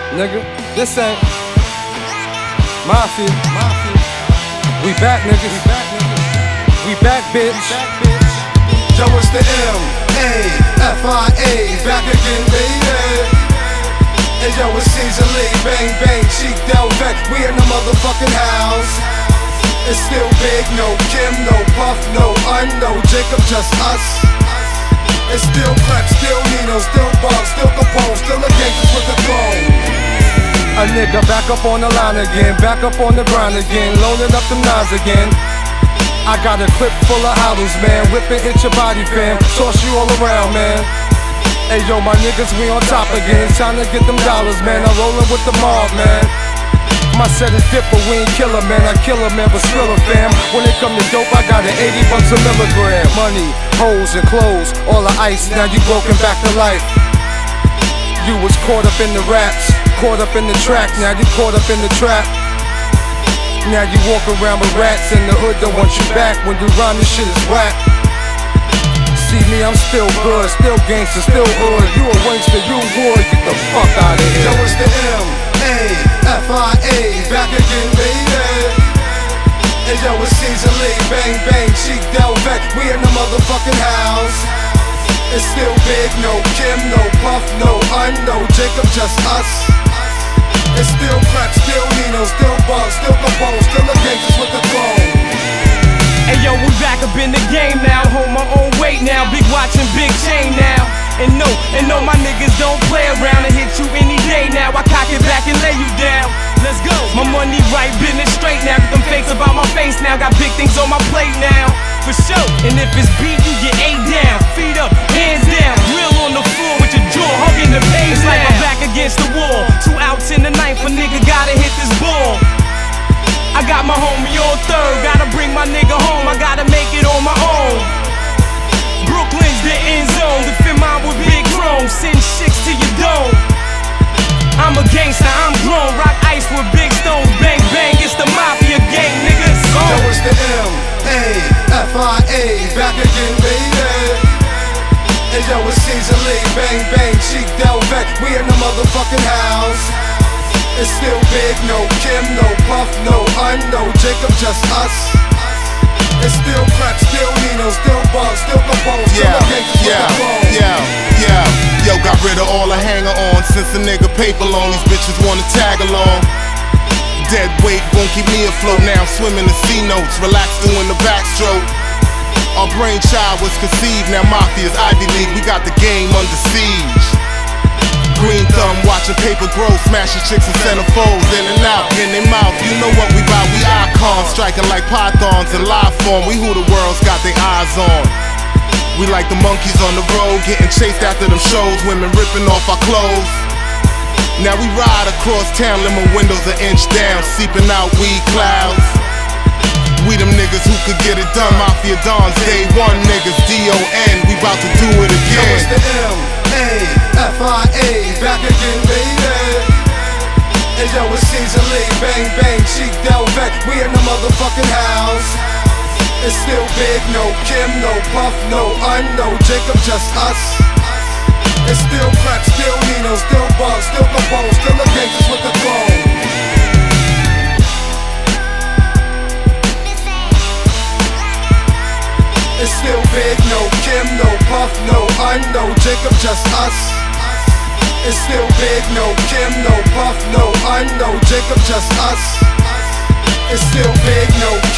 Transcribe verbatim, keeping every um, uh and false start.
nigga. This ain't Mafia. Mafia. We back, nigga. We back, nigga. We back, bitch. Yo, it's the M A F I A, back again, baby. And yo, it's Caesar Lee, bang bang, Cheek Del Vec. We in the motherfucking house. It's still big, no Kim, no Puff, no Un, no Jacob, just us. It's still Crep, still Nino, still Bob, still Capone, still a gangsters with the throne. A nigga back up on the line again, back up on the grind again, loading up them nines again. I got a clip full of hollows, man, whip and hit your body, fam, toss you all around, man. Hey yo, my niggas, we on top again, it's time to get them dollars, man. I'm rolling with the mob, man. My set is different, we ain't killer, man. I kill a man, but still a fam. When it come to dope, I got an eighty bucks a milligram. Money, hoes, and clothes, all the ice. Now you broken back to life. You was caught up in the raps, caught up in the track. Now you caught up in the trap. Now you walk around with rats in the hood, don't want you back. When you rhyme, this shit is whack. See me, I'm still good, still gangster, still hood. You a wankster, you would, get the fuck out of here. Yo, it's the M A F I A, back again, baby. And yo, it's Caesar Lee, bang bang, Cheek Del Vec. We in the motherfucking house. It's still big, no Kim, no Puff, no Un, no Jacob, just us. It's still Crep, still Nino, still Bob, still Capone, still the gangsters with the throne. Hey yo, we back up in the game now, hold my own weight now, big watch and big chain now. And no, and no, my niggas don't play around and hit you any day now. I cock it back and lay you down. Let's go. My money right, business straight now. Get them fakes about my face now. Got big things on my plate now, for sure. And if it's beat, you get A down, feet up, hands down, grill on the floor with your jaw hugging the page. It's like I'm back against the wall. Two outs in the ninth, a nigga gotta hit this ball. I got my homie on third, gotta bring my nigga home. I gotta make it on my own. Brooklyn's the end zone, defend mine with big chrome. Send chicks to your dome. I'm a gangster, I'm grown, rock ice with big stones. Bang bang, it's the Mafia gang, niggas. Yo, it's the M A F I A, back again, baby. And yo, it's Caesar Lee, bang bang, Cheek Del Vec. We in the motherfucking house. It's still big, no Kim, no Puff, no Un, no Jacob, just us. It's still Crep, still Nino, still Bob, still Capone, still yeah, the gangsters yeah, with the throne. yeah, yeah. Yo, got rid of all the hanger-on since a nigga paper long. These bitches wanna tag along. Dead weight won't keep me afloat. Now I'm swimming the C notes, relax doing the backstroke. Our brainchild was conceived, now Mafia's Ivy League. We got the game under siege. Green thumb, watching paper grow, smashing chicks and centerfolds in and out, in their mouth. You know what we bout, we icons, striking like pythons in live form. We who the world's got their eyes on. We like the monkeys on the road, getting chased after them shows, women ripping off our clothes. Now we ride across town, limo windows an inch down, seeping out weed clouds. We them niggas who could get it done, Mafia Dons, day one niggas, D O N, we bout to do it again. Yo, it's the M A F I A, back again, baby. And yo, it's Caesar Lee, bang bang, Cheek Del Vec. We in the motherfucking house. It's still big, no Kim, no Puff, no Un, no Jacob, just us. It's still Crep, still Nino, still Bob, still Capone, still the gangsters with the throne. It's still big, no Kim, no Puff, no Un, no Jacob, just us. It's still big, no Kim, no Puff, no Un, no Jacob, just us. It's still big, no